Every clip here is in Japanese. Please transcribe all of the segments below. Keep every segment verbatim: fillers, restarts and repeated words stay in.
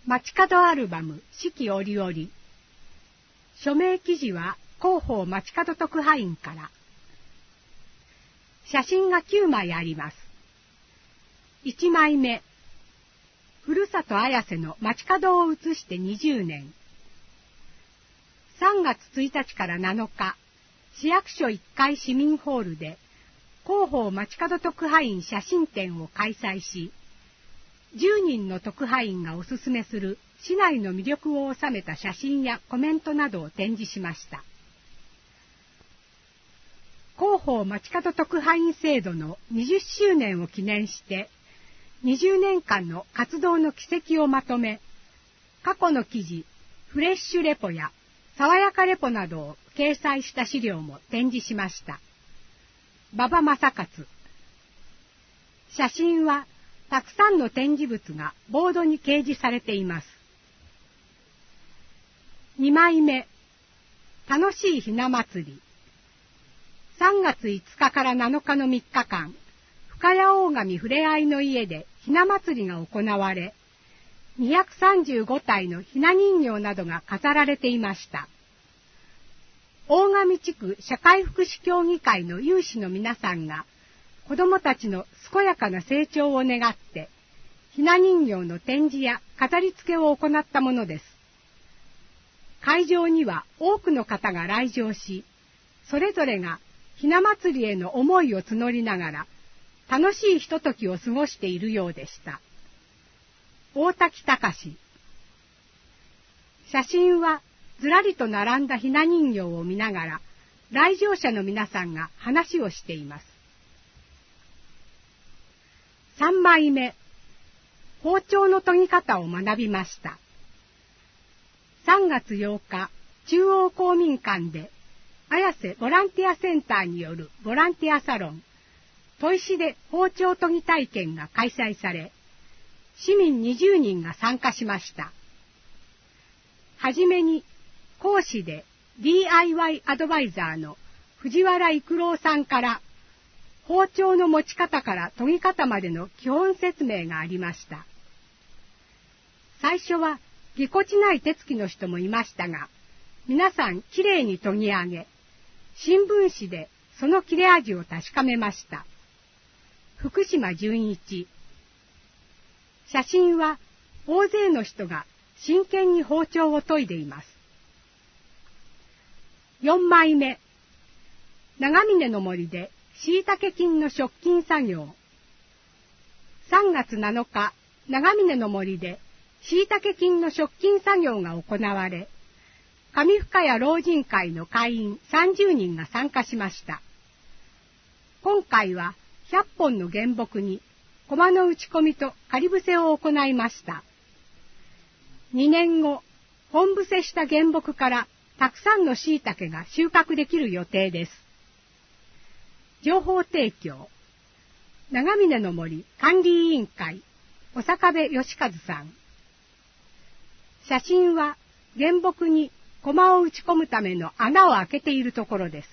街角アルバム四季折々。署名記事は広報街角特派員から。写真がきゅうまいあります。いちまいめ、ふるさと綾瀬の街角を写してにじゅうねん。さんがつついたちからなのか、市役所いっかい市民ホールで広報街角特派員写真展を開催し、じゅうにんの特派員がおすすめする市内の魅力を収めた写真やコメントなどを展示しました。広報街角特派員制度のにじゅっしゅうねんを記念して、にじゅうねんかんの活動の軌跡をまとめ、過去の記事、フレッシュレポや爽やかレポなどを掲載した資料も展示しました。馬場正勝。写真はたくさんの展示物がボードに掲示されています。にまいめ、楽しいひな祭り。さんがついつかからなのかのみっかかん、深谷大神ふれあいの家でひな祭りが行われ、にひゃくさんじゅうごたいのひな人形などが飾られていました。大神地区社会福祉協議会の有志の皆さんが、子どもたちの健やかな成長を願って、ひな人形の展示や飾り付けを行ったものです。会場には多くの方が来場し、それぞれがひな祭りへの思いを募りながら、楽しいひとときを過ごしているようでした。大滝隆。写真はずらりと並んだひな人形を見ながら、来場者の皆さんが話をしています。さんまいめ、包丁の研ぎ方を学びました。さんがつようか、中央公民館で、綾瀬ボランティアセンターによるボランティアサロン、砥石で包丁研ぎ体験が開催され、市民にじゅうにんが参加しました。はじめに、講師で ディーアイワイ アドバイザーの藤原育郎さんから、包丁の持ち方から研ぎ方までの基本説明がありました。最初はぎこちない手つきの人もいましたが、皆さんきれいに研ぎ上げ、新聞紙でその切れ味を確かめました。福島純一。写真は大勢の人が真剣に包丁を研いでいます。よんまいめ、長峰の森で椎茸菌の食菌作業。さんがつなのか、長峰の森で椎茸菌の食菌作業が行われ、上深谷老人会の会員さんじゅうにんが参加しました。今回はひゃっぽんの原木に駒の打ち込みと仮伏せを行いました。にねんご、本伏せした原木からたくさんの椎茸が収穫できる予定です。情報提供、長峰の森管理委員会、小坂部義和さん。写真は原木に駒を打ち込むための穴を開けているところです。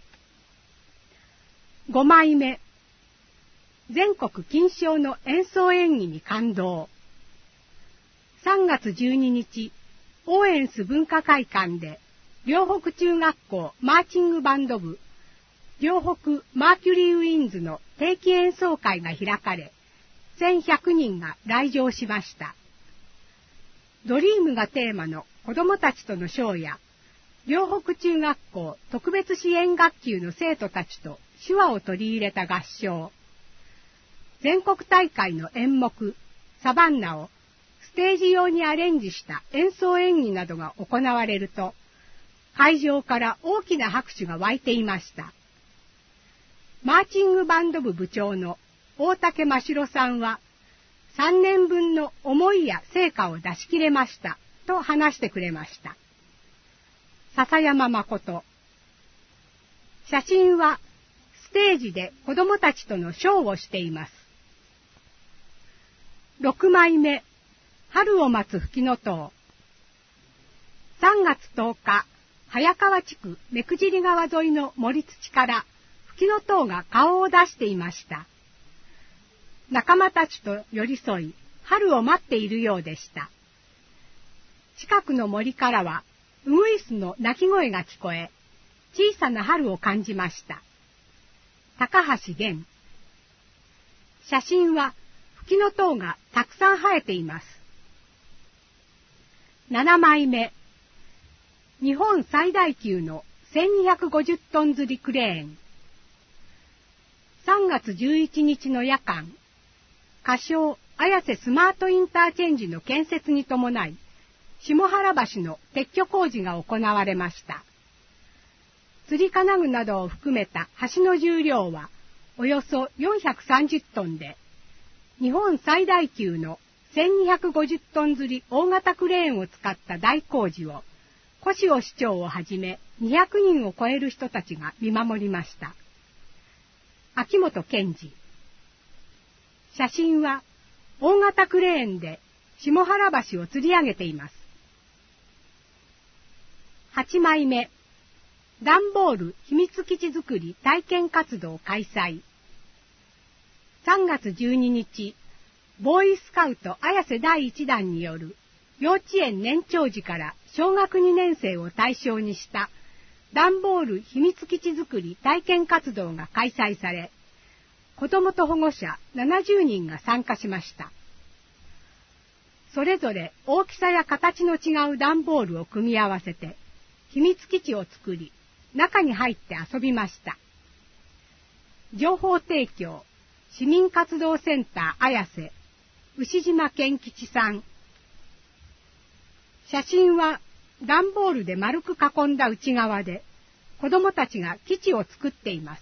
ごまいめ、全国金賞の演奏演技に感動。さんがつじゅうににち、オーエンス文化会館で、両北中学校マーチングバンド部、両北マーキュリーウィンズの定期演奏会が開かれ、せんひゃくにんが来場しました。ドリームがテーマの子どもたちとのショーや、両北中学校特別支援学級の生徒たちと手話を取り入れた合唱、全国大会の演目、サバンナをステージ用にアレンジした演奏演技などが行われると、会場から大きな拍手が湧いていました。マーチングバンド部部長の大竹真城さんは、さんねんぶんの思いや成果を出し切れましたと話してくれました。笹山誠。写真はステージで子どもたちとのショーをしています。ろくまいめ、春を待つフキノトウ。さんがつとおか、早川地区目久尻川沿いの森土からフキノトウが顔を出していました。仲間たちと寄り添い、春を待っているようでした。 近くの森からはウグイスの鳴き声が聞こえ、小さな春を感じました。高橋源。写真はフキノトウがたくさん生えています。ななまいめ。日本最大級のせんにひゃくごじゅっトン吊りクレーン。さんがつじゅういちにちの夜間、仮称綾瀬スマートインターチェンジの建設に伴い、下原橋の撤去工事が行われました。吊り金具などを含めた橋の重量はおよそよんひゃくさんじゅっトンで、日本最大級のせんにひゃくごじゅっトン吊り大型クレーンを使った大工事を、小塩市長をはじめにひゃくにんを超える人たちが見守りました。秋元健二。写真は大型クレーンで下原橋を吊り上げています。はちまいめ。段ボール秘密基地作り体験活動開催。さんがつじゅうににち、ボーイスカウト綾瀬だいいちだんによる幼稚園年長児から小学にねんせいを対象にした段ボール秘密基地作り体験活動が開催され、子どもと保護者ななじゅうにんが参加しました。それぞれ大きさや形の違う段ボールを組み合わせて秘密基地を作り、中に入って遊びました。情報提供、市民活動センター綾瀬、牛島健吉さん。写真は段ボールで丸く囲んだ内側で、子どもたちが基地を作っています。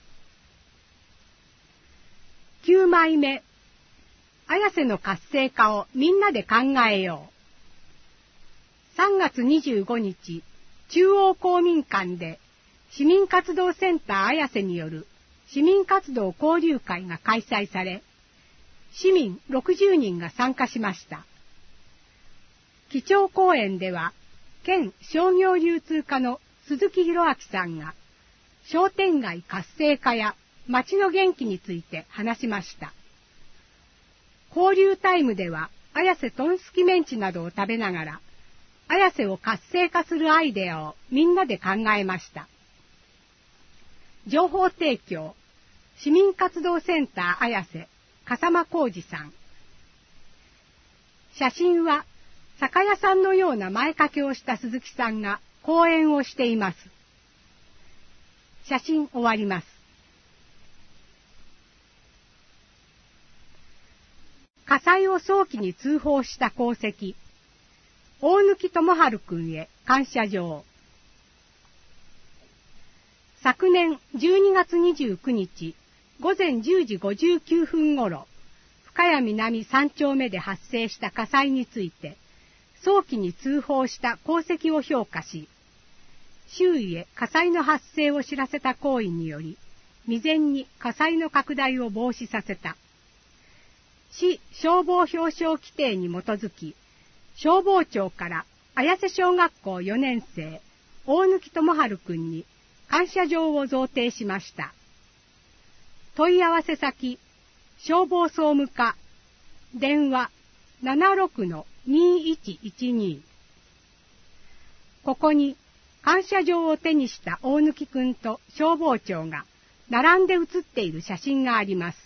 きゅうまいめ。綾瀬の活性化をみんなで考えよう。さんがつにじゅうごにち、中央公民館で市民活動センター綾瀬による市民活動交流会が開催され、市民ろくじゅうにんが参加しました。基調講演では、県商業流通課の鈴木博明さんが、商店街活性化や街の元気について話しました。交流タイムでは、綾瀬トンスキメンチなどを食べながら、綾瀬を活性化するアイデアをみんなで考えました。情報提供、市民活動センター綾瀬、笠間浩二さん。写真は、酒屋さんのような前掛けをした鈴木さんが講演をしています。写真終わります。火災を早期に通報した功績、大貫智春くんへ感謝状。昨年じゅうにがつにじゅうくにちごぜんじゅうじごじゅうきゅうふんごろ、深谷南さんちょうめで発生した火災について、早期に通報した功績を評価し、周囲へ火災の発生を知らせた行為により、未然に火災の拡大を防止させた。市消防表彰規定に基づき、消防庁から綾瀬小学校よねんせい、大貫智春くんに感謝状を贈呈しました。問い合わせ先、消防総務課、電話 ななろくのにいちいちに。ここに感謝状を手にした大貫くんと消防庁が並んで写っている写真があります。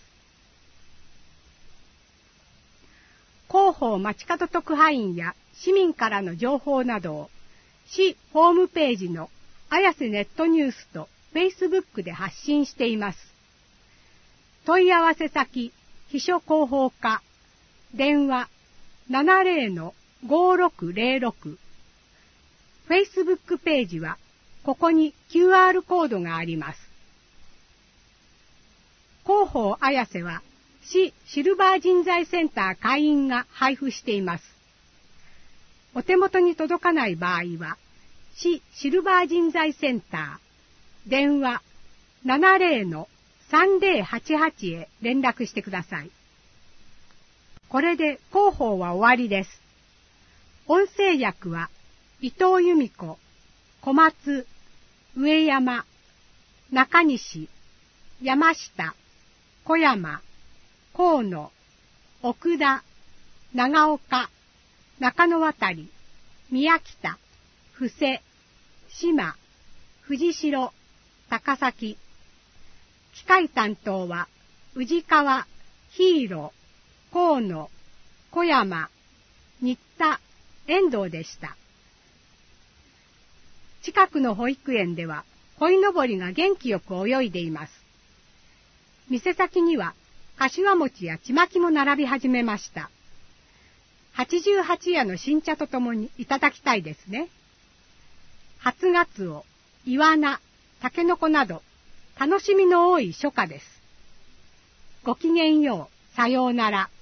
広報街角特派員や市民からの情報などを市ホームページの綾瀬ネットニュースとフェイスブックで発信しています。問い合わせ先、秘書広報課、電話 ななぜろのごろくぜろろく。フェイスブックページはここに キューアール コードがあります。広報綾瀬は市シルバー人材センター会員が配布しています。お手元に届かない場合は、市シルバー人材センター、電話 ななぜろのさんぜろはちはち へ連絡してください。これで広報は終わりです。音声訳は、伊藤由美子、小松、上山、中西、山下、小山、河野、奥田、長岡、中野渡り、 宮北、布施、島、藤代、高崎。機械担当は、宇治川、ヒーロー、河野、小山、新田、遠藤でした。近くの保育園では、鯉のぼりが元気よく泳いでいます。店先には、柏餅やちまきも並び始めました。八十八夜の新茶とともにいただきたいですね。初ガツオ、イワナ、タケノコなど、楽しみの多い初夏です。ごきげんよう、さようなら。